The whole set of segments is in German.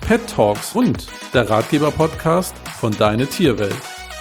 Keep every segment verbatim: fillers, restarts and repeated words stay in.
Pet Talks und der Ratgeber-Podcast von Deine Tierwelt.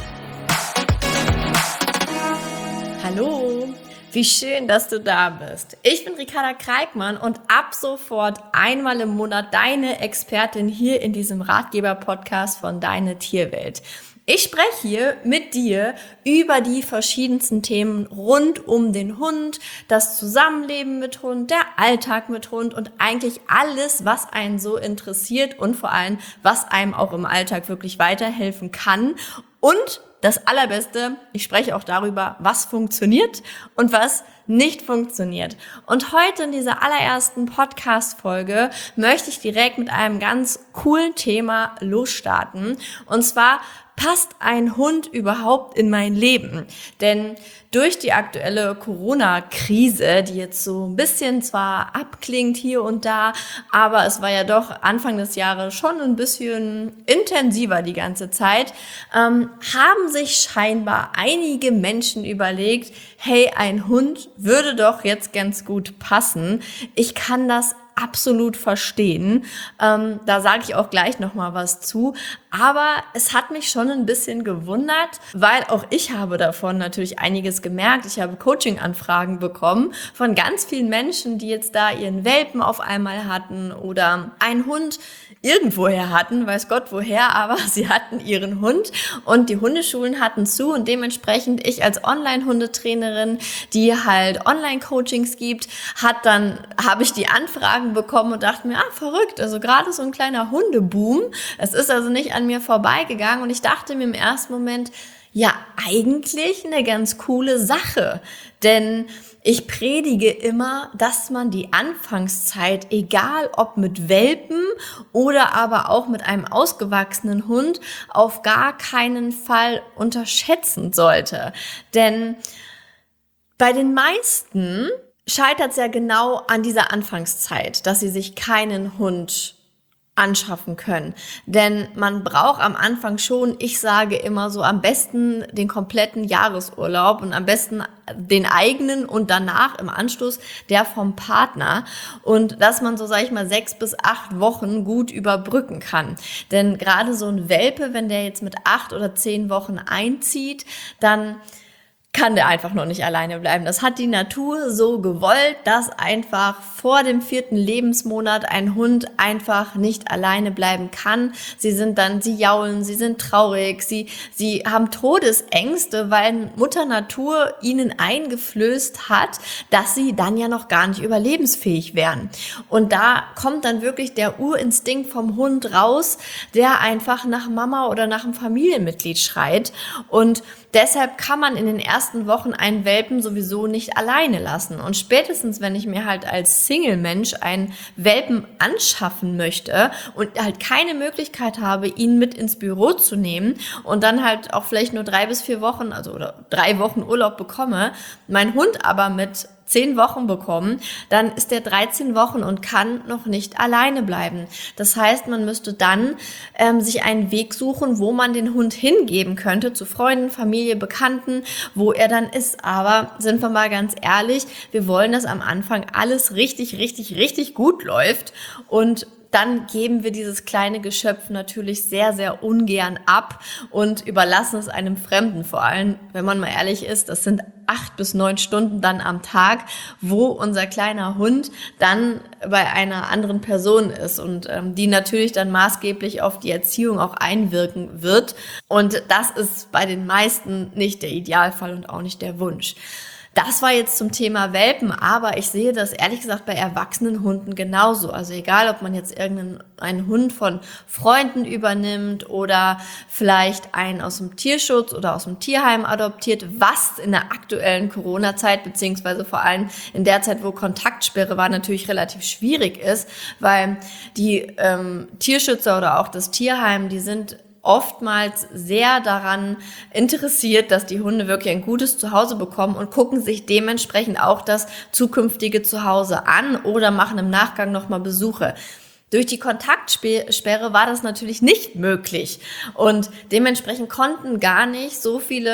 Hallo, wie schön, dass du da bist. Ich bin Ricarda Kreikmann und ab sofort einmal im Monat deine Expertin hier in diesem Ratgeber-Podcast von Deine Tierwelt. Ich spreche hier mit dir über die verschiedensten Themen rund um den Hund, das Zusammenleben mit Hund, der Alltag mit Hund und eigentlich alles, was einen so interessiert und vor allem, was einem auch im Alltag wirklich weiterhelfen kann. Und das Allerbeste, ich spreche auch darüber, was funktioniert und was nicht funktioniert. Und heute in dieser allerersten Podcast-Folge möchte ich direkt mit einem ganz coolen Thema losstarten. Und zwar, passt ein Hund überhaupt in mein Leben? Denn durch die aktuelle Corona-Krise, die jetzt so ein bisschen zwar abklingt hier und da, aber es war ja doch Anfang des Jahres schon ein bisschen intensiver die ganze Zeit, ähm, haben sich scheinbar einige Menschen überlegt, hey, ein Hund würde doch jetzt ganz gut passen. Ich kann das absolut verstehen. Ähm, da sage ich auch gleich noch mal was zu. Aber es hat mich schon ein bisschen gewundert, weil auch ich habe davon natürlich einiges gemerkt. Ich habe Coaching-Anfragen bekommen von ganz vielen Menschen, die jetzt da ihren Welpen auf einmal hatten oder einen Hund irgendwoher hatten, weiß Gott woher, aber sie hatten ihren Hund und die Hundeschulen hatten zu und dementsprechend ich als Online-Hundetrainerin, die halt Online-Coachings gibt, hat dann, habe ich die Anfragen bekommen und dachte mir, ah, verrückt, also gerade so ein kleiner Hundeboom, es ist also nicht an mir vorbeigegangen und ich dachte mir im ersten Moment, ja, eigentlich eine ganz coole Sache, denn ich predige immer, dass man die Anfangszeit, egal ob mit Welpen oder aber auch mit einem ausgewachsenen Hund, auf gar keinen Fall unterschätzen sollte. Denn bei den meisten scheitert es ja genau an dieser Anfangszeit, dass sie sich keinen Hund anschaffen können. Denn man braucht am Anfang schon, ich sage immer so, am besten den kompletten Jahresurlaub und am besten den eigenen und danach im Anschluss der vom Partner und dass man so, sage ich mal, sechs bis acht Wochen gut überbrücken kann. Denn gerade so ein Welpe, wenn der jetzt mit acht oder zehn Wochen einzieht, dann kann der einfach noch nicht alleine bleiben. Das hat die Natur so gewollt, dass einfach vor dem vierten Lebensmonat ein Hund einfach nicht alleine bleiben kann. Sie sind dann, sie jaulen, sie sind traurig, sie, sie haben Todesängste, weil Mutter Natur ihnen eingeflößt hat, dass sie dann ja noch gar nicht überlebensfähig wären. Und da kommt dann wirklich der Urinstinkt vom Hund raus, der einfach nach Mama oder nach einem Familienmitglied schreit. Und deshalb kann man in den ersten Wochen einen Welpen sowieso nicht alleine lassen. Und spätestens, wenn ich mir halt als Single-Mensch einen Welpen anschaffen möchte und halt keine Möglichkeit habe, ihn mit ins Büro zu nehmen und dann halt auch vielleicht nur drei bis vier Wochen, also oder drei Wochen Urlaub bekomme, mein Hund aber mit zehn Wochen bekommen, dann ist der dreizehn Wochen und kann noch nicht alleine bleiben. Das heißt, man müsste dann ähm, sich einen Weg suchen, wo man den Hund hingeben könnte, zu Freunden, Familie, Bekannten, wo er dann ist. Aber sind wir mal ganz ehrlich, wir wollen, dass am Anfang alles richtig, richtig, richtig gut läuft und dann geben wir dieses kleine Geschöpf natürlich sehr, sehr ungern ab und überlassen es einem Fremden. Vor allem, wenn man mal ehrlich ist, das sind acht bis neun Stunden dann am Tag, wo unser kleiner Hund dann bei einer anderen Person ist und ähm, die natürlich dann maßgeblich auf die Erziehung auch einwirken wird. Und das ist bei den meisten nicht der Idealfall und auch nicht der Wunsch. Das war jetzt zum Thema Welpen, aber ich sehe das ehrlich gesagt bei erwachsenen Hunden genauso. Also egal, ob man jetzt irgendeinen einen Hund von Freunden übernimmt oder vielleicht einen aus dem Tierschutz oder aus dem Tierheim adoptiert, was in der aktuellen Corona-Zeit beziehungsweise vor allem in der Zeit, wo Kontaktsperre war, natürlich relativ schwierig ist, weil die ähm, Tierschützer oder auch das Tierheim, die sind oftmals sehr daran interessiert, dass die Hunde wirklich ein gutes Zuhause bekommen und gucken sich dementsprechend auch das zukünftige Zuhause an oder machen im Nachgang nochmal Besuche. Durch die Kontaktsperre war das natürlich nicht möglich und dementsprechend konnten gar nicht so viele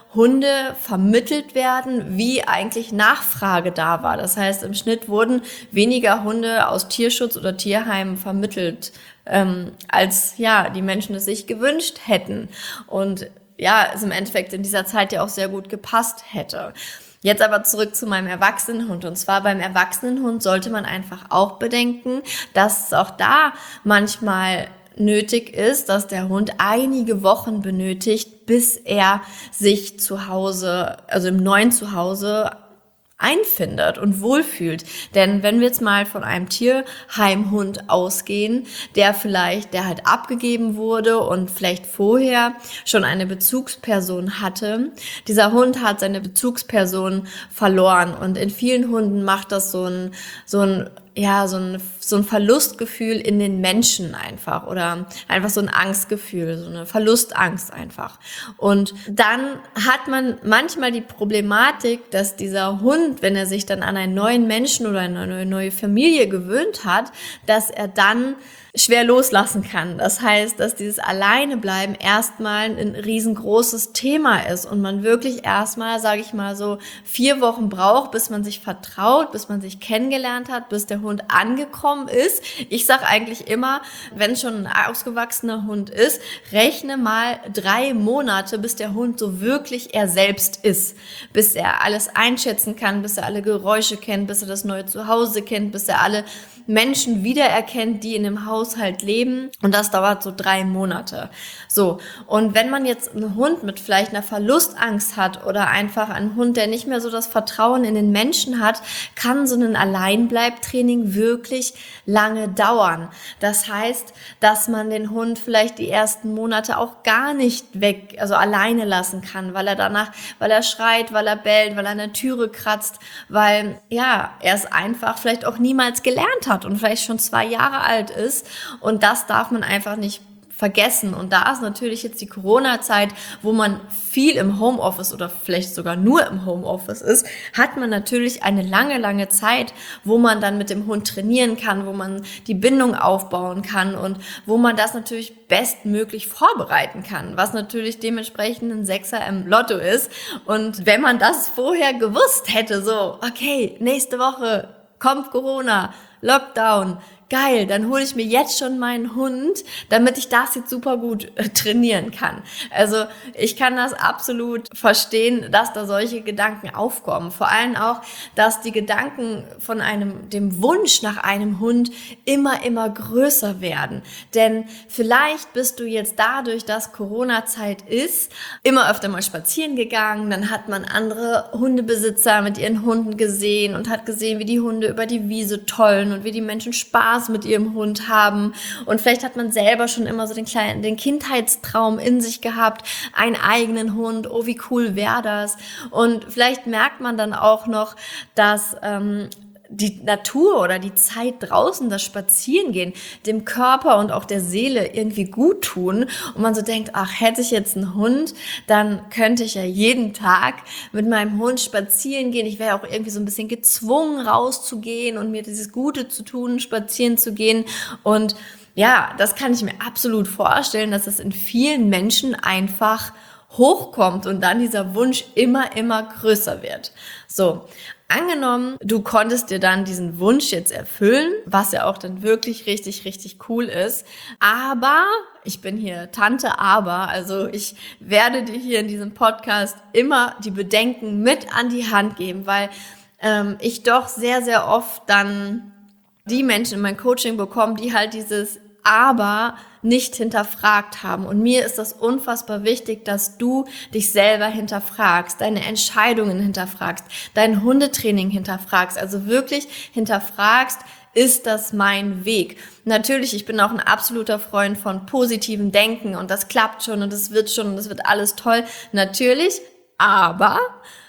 Hunde vermittelt werden, wie eigentlich Nachfrage da war. Das heißt, im Schnitt wurden weniger Hunde aus Tierschutz oder Tierheimen vermittelt, ähm, als ja die Menschen es sich gewünscht hätten. Und ja, es im Endeffekt in dieser Zeit ja auch sehr gut gepasst hätte. Jetzt aber zurück zu meinem Erwachsenenhund. Und zwar beim Erwachsenenhund sollte man einfach auch bedenken, dass es auch da manchmal nötig ist, dass der Hund einige Wochen benötigt, bis er sich zu Hause, also im neuen Zuhause einfindet und wohlfühlt. Denn wenn wir jetzt mal von einem Tierheimhund ausgehen, der vielleicht, der halt abgegeben wurde und vielleicht vorher schon eine Bezugsperson hatte, dieser Hund hat seine Bezugsperson verloren und in vielen Hunden macht das so ein, so ein ja, so ein, so ein Verlustgefühl in den Menschen einfach oder einfach so ein Angstgefühl, so eine Verlustangst einfach. Und dann hat man manchmal die Problematik, dass dieser Hund, wenn er sich dann an einen neuen Menschen oder eine neue Familie gewöhnt hat, dass er dann schwer loslassen kann. Das heißt, dass dieses Alleinebleiben erstmal ein riesengroßes Thema ist und man wirklich erstmal, sage ich mal so, vier Wochen braucht, bis man sich vertraut, bis man sich kennengelernt hat, bis der Hund angekommen ist. Ich sage eigentlich immer, wenn es schon ein ausgewachsener Hund ist, rechne mal drei Monate, bis der Hund so wirklich er selbst ist, bis er alles einschätzen kann, bis er alle Geräusche kennt, bis er das neue Zuhause kennt, bis er alle Menschen wiedererkennt, die in dem Haushalt leben, und das dauert so drei Monate. So, und wenn man jetzt einen Hund mit vielleicht einer Verlustangst hat oder einfach einen Hund, der nicht mehr so das Vertrauen in den Menschen hat, kann so ein Alleinbleibtraining wirklich lange dauern. Das heißt, dass man den Hund vielleicht die ersten Monate auch gar nicht weg, also alleine lassen kann, weil er danach, weil er schreit, weil er bellt, weil er an der Türe kratzt, weil ja, er es einfach vielleicht auch niemals gelernt hat und vielleicht schon zwei Jahre alt ist, und das darf man einfach nicht vergessen. Und da ist natürlich jetzt die Corona-Zeit, wo man viel im Homeoffice oder vielleicht sogar nur im Homeoffice ist, hat man natürlich eine lange, lange Zeit, wo man dann mit dem Hund trainieren kann, wo man die Bindung aufbauen kann und wo man das natürlich bestmöglich vorbereiten kann, was natürlich dementsprechend ein Sechser im Lotto ist. Und wenn man das vorher gewusst hätte, so, okay, nächste Woche kommt Corona, Lockdown, geil, dann hole ich mir jetzt schon meinen Hund, damit ich das jetzt super gut äh, trainieren kann. Also ich kann das absolut verstehen, dass da solche Gedanken aufkommen. Vor allem auch, dass die Gedanken von einem, dem Wunsch nach einem Hund immer, immer größer werden. Denn vielleicht bist du jetzt dadurch, dass Corona-Zeit ist, immer öfter mal spazieren gegangen, dann hat man andere Hundebesitzer mit ihren Hunden gesehen und hat gesehen, wie die Hunde über die Wiese tollen und wie die Menschen Spaß mit ihrem Hund haben, und vielleicht hat man selber schon immer so den kleinen, den Kindheitstraum in sich gehabt, einen eigenen Hund, oh wie cool wäre das, und vielleicht merkt man dann auch noch, dass ähm, die Natur oder die Zeit draußen, das Spazierengehen, dem Körper und auch der Seele irgendwie gut tun und man so denkt, ach, hätte ich jetzt einen Hund, dann könnte ich ja jeden Tag mit meinem Hund spazieren gehen. Ich wäre auch irgendwie so ein bisschen gezwungen, rauszugehen und mir dieses Gute zu tun, spazieren zu gehen. Und ja, das kann ich mir absolut vorstellen, dass es in vielen Menschen einfach hochkommt und dann dieser Wunsch immer, immer größer wird. So, angenommen, du konntest dir dann diesen Wunsch jetzt erfüllen, was ja auch dann wirklich richtig, richtig cool ist. Aber, ich bin hier Tante Aber, also ich werde dir hier in diesem Podcast immer die Bedenken mit an die Hand geben, weil ähm, ich doch sehr, sehr oft dann die Menschen in mein Coaching bekomme, die halt dieses Aber nicht hinterfragt haben. Und mir ist das unfassbar wichtig, dass du dich selber hinterfragst, deine Entscheidungen hinterfragst, dein Hundetraining hinterfragst, also wirklich hinterfragst, ist das mein Weg? Natürlich, ich bin auch ein absoluter Freund von positivem Denken und das klappt schon und das wird schon und das wird alles toll. Natürlich, aber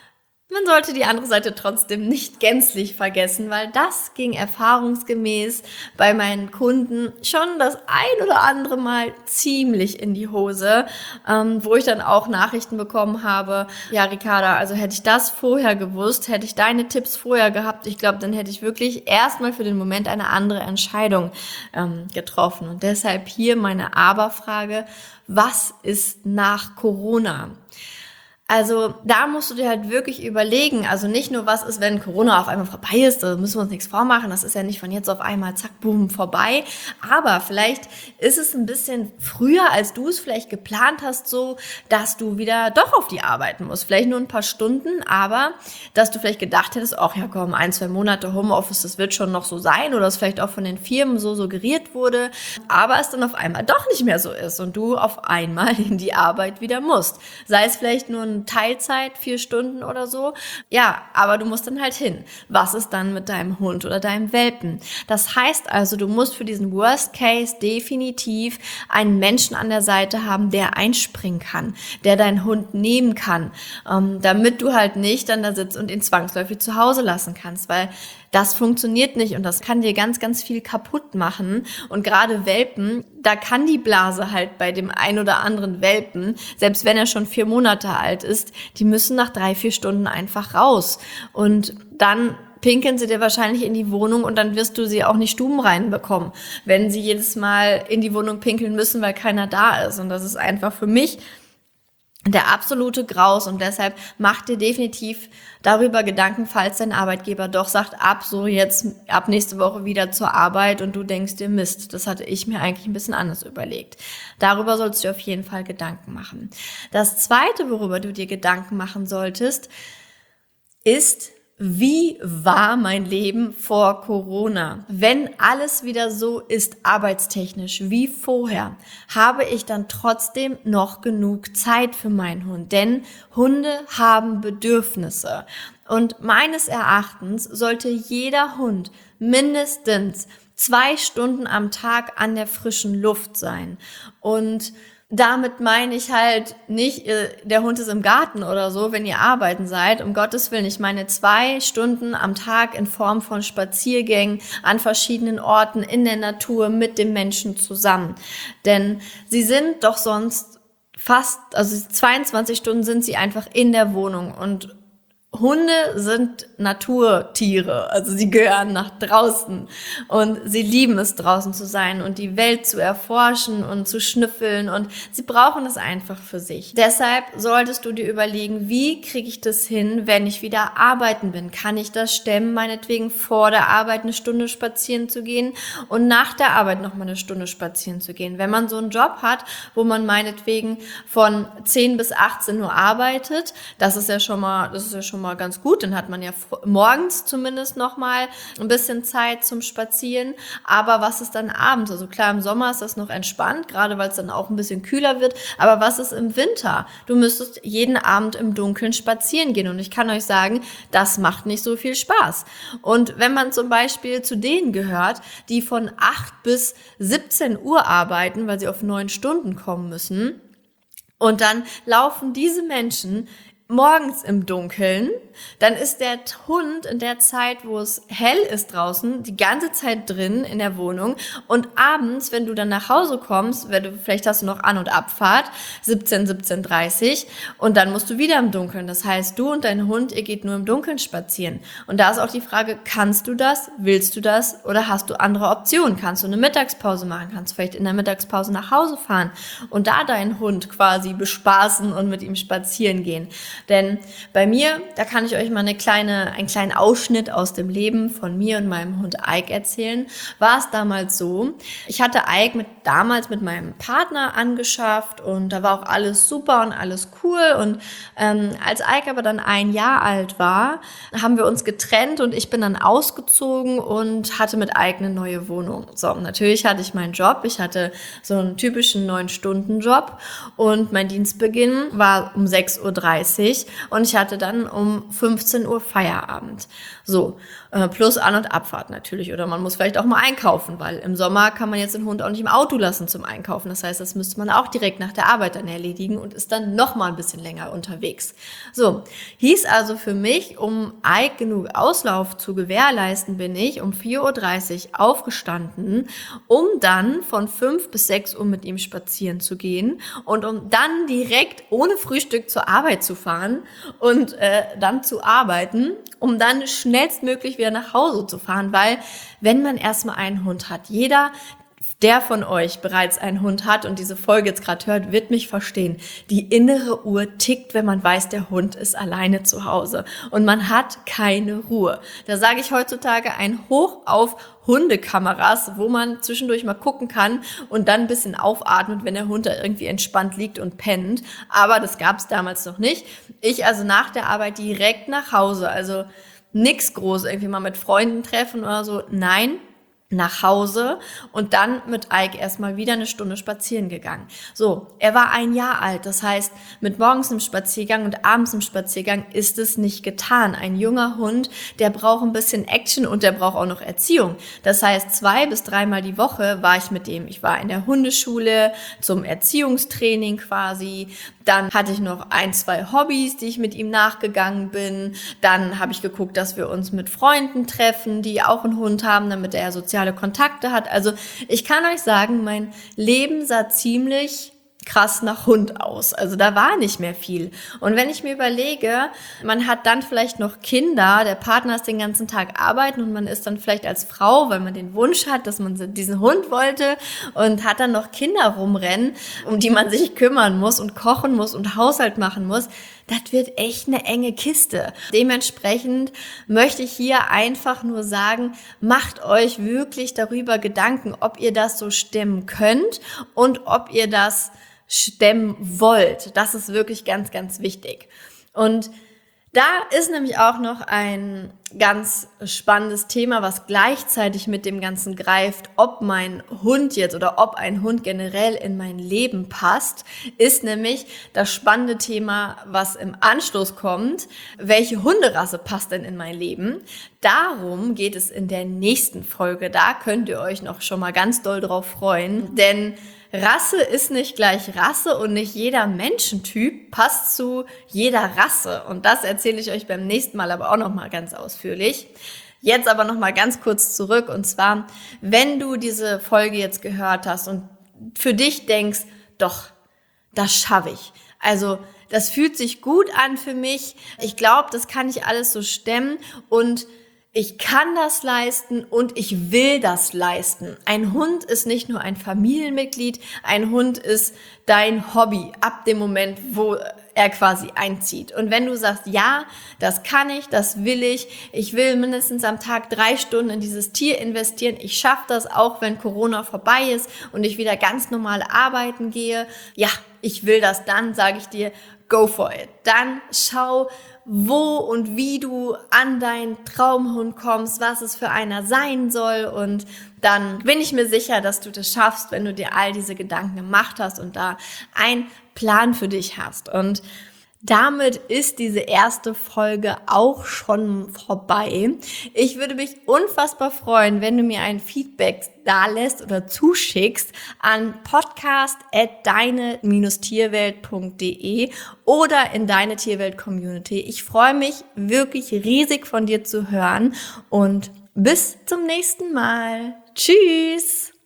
man sollte die andere Seite trotzdem nicht gänzlich vergessen, weil das ging erfahrungsgemäß bei meinen Kunden schon das ein oder andere Mal ziemlich in die Hose, ähm, wo ich dann auch Nachrichten bekommen habe, ja Ricarda, also hätte ich das vorher gewusst, hätte ich deine Tipps vorher gehabt, ich glaube, dann hätte ich wirklich erstmal für den Moment eine andere Entscheidung ähm, getroffen. Und deshalb hier meine Aber-Frage, was ist nach Corona? Also da musst du dir halt wirklich überlegen, also nicht nur, was ist, wenn Corona auf einmal vorbei ist, da müssen wir uns nichts vormachen, das ist ja nicht von jetzt auf einmal zack, boom, vorbei, aber vielleicht ist es ein bisschen früher, als du es vielleicht geplant hast, so, dass du wieder doch auf die arbeiten musst, vielleicht nur ein paar Stunden, aber dass du vielleicht gedacht hättest, ach ja komm, ein, zwei Monate Homeoffice, das wird schon noch so sein oder es vielleicht auch von den Firmen so suggeriert wurde, aber es dann auf einmal doch nicht mehr so ist und du auf einmal in die Arbeit wieder musst, sei es vielleicht nur ein Teilzeit, vier Stunden oder so. Ja, aber du musst dann halt hin. Was ist dann mit deinem Hund oder deinem Welpen? Das heißt also, du musst für diesen Worst Case definitiv einen Menschen an der Seite haben, der einspringen kann, der deinen Hund nehmen kann, ähm, damit du halt nicht dann da sitzt und ihn zwangsläufig zu Hause lassen kannst, weil das funktioniert nicht und das kann dir ganz, ganz viel kaputt machen. Und gerade Welpen, da kann die Blase halt bei dem ein oder anderen Welpen, selbst wenn er schon vier Monate alt ist, die müssen nach drei, vier Stunden einfach raus. Und dann pinkeln sie dir wahrscheinlich in die Wohnung und dann wirst du sie auch nicht stubenrein bekommen, wenn sie jedes Mal in die Wohnung pinkeln müssen, weil keiner da ist. Und das ist einfach für mich der absolute Graus und deshalb mach dir definitiv darüber Gedanken, falls dein Arbeitgeber doch sagt, ab so jetzt, ab nächste Woche wieder zur Arbeit und du denkst dir, Mist, das hatte ich mir eigentlich ein bisschen anders überlegt. Darüber sollst du dir auf jeden Fall Gedanken machen. Das Zweite, worüber du dir Gedanken machen solltest, ist, wie war mein Leben vor Corona? Wenn alles wieder so ist, arbeitstechnisch wie vorher, habe ich dann trotzdem noch genug Zeit für meinen Hund? Denn Hunde haben Bedürfnisse. Und meines Erachtens sollte jeder Hund mindestens zwei Stunden am Tag an der frischen Luft sein. Und damit meine ich halt nicht, der Hund ist im Garten oder so, wenn ihr arbeiten seid, um Gottes Willen. Ich meine zwei Stunden am Tag in Form von Spaziergängen an verschiedenen Orten in der Natur mit dem Menschen zusammen. Denn sie sind doch sonst fast, also zweiundzwanzig Stunden sind sie einfach in der Wohnung und Hunde sind Naturtiere, also sie gehören nach draußen und sie lieben es, draußen zu sein und die Welt zu erforschen und zu schnüffeln und sie brauchen es einfach für sich. Deshalb solltest du dir überlegen, wie kriege ich das hin, wenn ich wieder arbeiten bin? Kann ich das stemmen, meinetwegen vor der Arbeit eine Stunde spazieren zu gehen und nach der Arbeit noch mal eine Stunde spazieren zu gehen? Wenn man so einen Job hat, wo man meinetwegen von zehn bis achtzehn Uhr arbeitet, das ist ja schon mal, das ist ja schon mal ganz gut, dann hat man ja morgens zumindest noch mal ein bisschen Zeit zum Spazieren, aber was ist dann abends? Also klar, im Sommer ist das noch entspannt, gerade weil es dann auch ein bisschen kühler wird, aber was ist im Winter? Du müsstest jeden Abend im Dunkeln spazieren gehen und ich kann euch sagen, das macht nicht so viel Spaß. Und wenn man zum Beispiel zu denen gehört, die von acht bis siebzehn Uhr arbeiten, weil sie auf neun Stunden kommen müssen, und dann laufen diese Menschen morgens im Dunkeln, dann ist der Hund in der Zeit, wo es hell ist draußen, die ganze Zeit drin in der Wohnung und abends, wenn du dann nach Hause kommst, wenn du, vielleicht hast du noch An- und Abfahrt, siebzehn, siebzehn Uhr dreißig und dann musst du wieder im Dunkeln. Das heißt, du und dein Hund, ihr geht nur im Dunkeln spazieren. Und da ist auch die Frage, kannst du das, willst du das oder hast du andere Optionen? Kannst du eine Mittagspause machen? Kannst du vielleicht in der Mittagspause nach Hause fahren und da deinen Hund quasi bespaßen und mit ihm spazieren gehen? Denn bei mir, da kann ich euch mal eine kleine, einen kleinen Ausschnitt aus dem Leben von mir und meinem Hund Ike erzählen, war es damals so, ich hatte Ike mit, damals mit meinem Partner angeschafft und da war auch alles super und alles cool und ähm, als Ike aber dann ein Jahr alt war, haben wir uns getrennt und ich bin dann ausgezogen und hatte mit Ike eine neue Wohnung. So, natürlich hatte ich meinen Job, ich hatte so einen typischen neun Stunden Job und mein Dienstbeginn war um sechs Uhr dreißig und ich hatte dann um fünfzehn Uhr Feierabend. So, äh, plus An- und Abfahrt natürlich. Oder man muss vielleicht auch mal einkaufen, weil im Sommer kann man jetzt den Hund auch nicht im Auto lassen zum Einkaufen. Das heißt, das müsste man auch direkt nach der Arbeit dann erledigen und ist dann noch mal ein bisschen länger unterwegs. So, hieß also für mich, um Ike genug Auslauf zu gewährleisten, bin ich um vier Uhr dreißig aufgestanden, um dann von fünf bis sechs Uhr mit ihm spazieren zu gehen und um dann direkt ohne Frühstück zur Arbeit zu fahren und äh, dann zu arbeiten, um dann schnellstmöglich wieder nach Hause zu fahren, weil wenn man erstmal einen Hund hat, jeder der von euch bereits einen Hund hat und diese Folge jetzt gerade hört, wird mich verstehen. Die innere Uhr tickt, wenn man weiß, der Hund ist alleine zu Hause und man hat keine Ruhe. Da sage ich heutzutage ein Hoch auf Hundekameras, wo man zwischendurch mal gucken kann und dann ein bisschen aufatmet, wenn der Hund da irgendwie entspannt liegt und pennt. Aber das gab es damals noch nicht. Ich also nach der Arbeit direkt nach Hause, also nix groß, irgendwie mal mit Freunden treffen oder so. Nein, nach Hause und dann mit Ike erstmal wieder eine Stunde spazieren gegangen. So, er war ein Jahr alt, das heißt, mit morgens im Spaziergang und abends im Spaziergang ist es nicht getan. Ein junger Hund, der braucht ein bisschen Action und der braucht auch noch Erziehung. Das heißt, zwei bis dreimal die Woche war ich mit dem. Ich war in der Hundeschule zum Erziehungstraining quasi. Dann hatte ich noch ein, zwei Hobbys, die ich mit ihm nachgegangen bin. Dann habe ich geguckt, dass wir uns mit Freunden treffen, die auch einen Hund haben, damit er soziale Kontakte hat. Also ich kann euch sagen, mein Leben sah ziemlich krass nach Hund aus. Also da war nicht mehr viel. Und wenn ich mir überlege, man hat dann vielleicht noch Kinder, der Partner ist den ganzen Tag arbeiten und man ist dann vielleicht als Frau, weil man den Wunsch hat, dass man diesen Hund wollte und hat dann noch Kinder rumrennen, um die man sich kümmern muss und kochen muss und Haushalt machen muss. Das wird echt eine enge Kiste. Dementsprechend möchte ich hier einfach nur sagen, macht euch wirklich darüber Gedanken, ob ihr das so stemmen könnt und ob ihr das stemmen wollt. Das ist wirklich ganz, ganz wichtig. Und da ist nämlich auch noch ein ganz spannendes Thema, was gleichzeitig mit dem Ganzen greift, ob mein Hund jetzt oder ob ein Hund generell in mein Leben passt, ist nämlich das spannende Thema, was im Anschluss kommt. Welche Hunderasse passt denn in mein Leben? Darum geht es in der nächsten Folge. Da könnt ihr euch noch schon mal ganz doll drauf freuen, denn Rasse ist nicht gleich Rasse und nicht jeder Menschentyp passt zu jeder Rasse. Und das erzähle ich euch beim nächsten Mal aber auch noch mal ganz ausführlich. Jetzt aber noch mal ganz kurz zurück. Und zwar, wenn du diese Folge jetzt gehört hast und für dich denkst, doch, das schaffe ich. Also das fühlt sich gut an für mich. Ich glaube, das kann ich alles so stemmen und ich kann das leisten und ich will das leisten. Ein Hund ist nicht nur ein Familienmitglied, ein Hund ist dein Hobby ab dem Moment, wo er quasi einzieht. Und wenn du sagst, ja, das kann ich, das will ich, ich will mindestens am Tag drei Stunden in dieses Tier investieren, ich schaffe das auch, wenn Corona vorbei ist und ich wieder ganz normal arbeiten gehe, ja, ich will das, dann sage ich dir, go for it. Dann schau, wo und wie du an deinen Traumhund kommst, was es für einer sein soll und dann bin ich mir sicher, dass du das schaffst, wenn du dir all diese Gedanken gemacht hast und da einen Plan für dich hast. Und damit ist diese erste Folge auch schon vorbei. Ich würde mich unfassbar freuen, wenn du mir ein Feedback da lässt oder zuschickst an podcast at deine Tierwelt punkt de oder in deine Tierwelt Community. Ich freue mich wirklich riesig von dir zu hören und bis zum nächsten Mal. Tschüss!